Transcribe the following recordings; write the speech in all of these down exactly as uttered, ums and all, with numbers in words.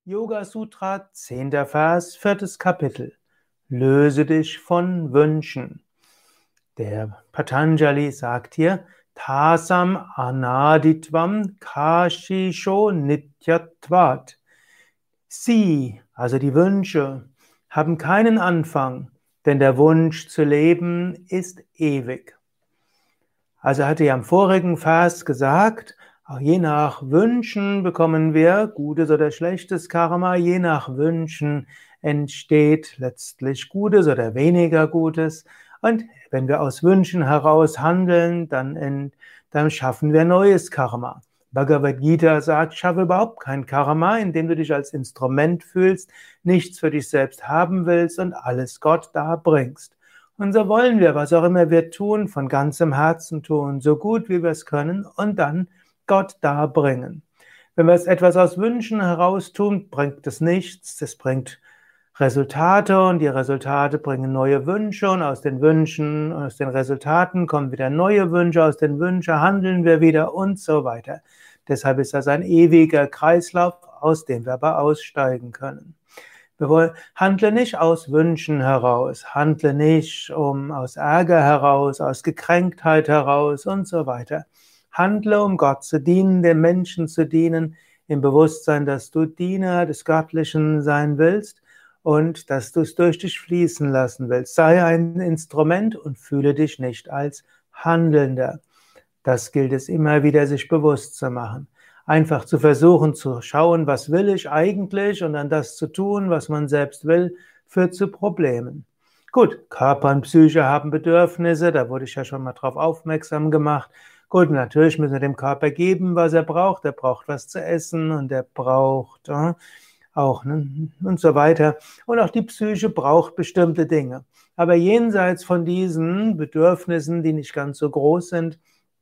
Yoga Sutra, zehnter Vers, viertes Kapitel. Löse dich von Wünschen. Der Patanjali sagt hier, Tasam anaditvam kashisho nityatvat. Sie, also die Wünsche, haben keinen Anfang, denn der Wunsch zu leben ist ewig. Also hatte er am vorigen Vers gesagt, auch je nach Wünschen bekommen wir gutes oder schlechtes Karma, je nach Wünschen entsteht letztlich Gutes oder weniger Gutes. Und wenn wir aus Wünschen heraus handeln, dann, dann schaffen wir neues Karma. Bhagavad Gita sagt, schaffe überhaupt kein Karma, indem du dich als Instrument fühlst, nichts für dich selbst haben willst und alles Gott darbringst. Und so wollen wir, was auch immer wir tun, von ganzem Herzen tun, so gut wie wir es können und dann Gott darbringen. Wenn wir es etwas aus Wünschen heraus tun, bringt es nichts, es bringt Resultate und die Resultate bringen neue Wünsche und aus den Wünschen, aus den Resultaten kommen wieder neue Wünsche, aus den Wünschen handeln wir wieder und so weiter. Deshalb ist das ein ewiger Kreislauf, aus dem wir aber aussteigen können. Wir wollen, handle nicht aus Wünschen heraus, handle nicht um, aus Ärger heraus, aus Gekränktheit heraus und so weiter. Handle, um Gott zu dienen, den Menschen zu dienen, im Bewusstsein, dass du Diener des Göttlichen sein willst und dass du es durch dich fließen lassen willst. Sei ein Instrument und fühle dich nicht als Handelnder. Das gilt es immer wieder, sich bewusst zu machen. Einfach zu versuchen zu schauen, was will ich eigentlich und dann das zu tun, was man selbst will, führt zu Problemen. Gut, Körper und Psyche haben Bedürfnisse, da wurde ich ja schon mal drauf aufmerksam gemacht. Gut, natürlich müssen wir dem Körper geben, was er braucht. Er braucht was zu essen und er braucht äh, auch ne, und so weiter. Und auch die Psyche braucht bestimmte Dinge. Aber jenseits von diesen Bedürfnissen, die nicht ganz so groß sind,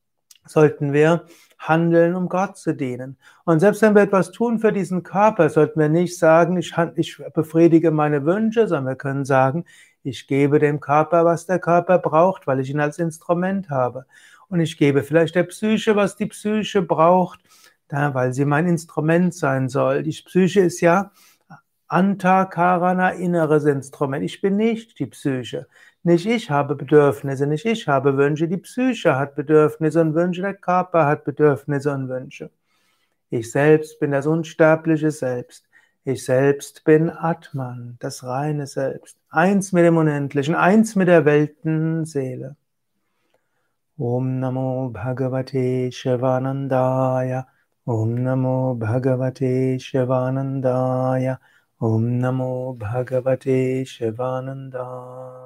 sollten wir handeln, um Gott zu dienen. Und selbst wenn wir etwas tun für diesen Körper, sollten wir nicht sagen, ich, ich befriedige meine Wünsche, sondern wir können sagen, ich gebe dem Körper, was der Körper braucht, weil ich ihn als Instrument habe. Und ich gebe vielleicht der Psyche, was die Psyche braucht, da, weil sie mein Instrument sein soll. Die Psyche ist ja Antakarana, inneres Instrument. Ich bin nicht die Psyche. Nicht ich habe Bedürfnisse, nicht ich habe Wünsche. Die Psyche hat Bedürfnisse und Wünsche, der Körper hat Bedürfnisse und Wünsche. Ich selbst bin das unsterbliche Selbst. Ich selbst bin Atman, das reine Selbst. Eins mit dem Unendlichen, eins mit der Weltenseele. Om Namo Bhagavate Shivanandaya. Om Namo Bhagavate Shivanandaya. Om Namo Bhagavate Shivanandaya.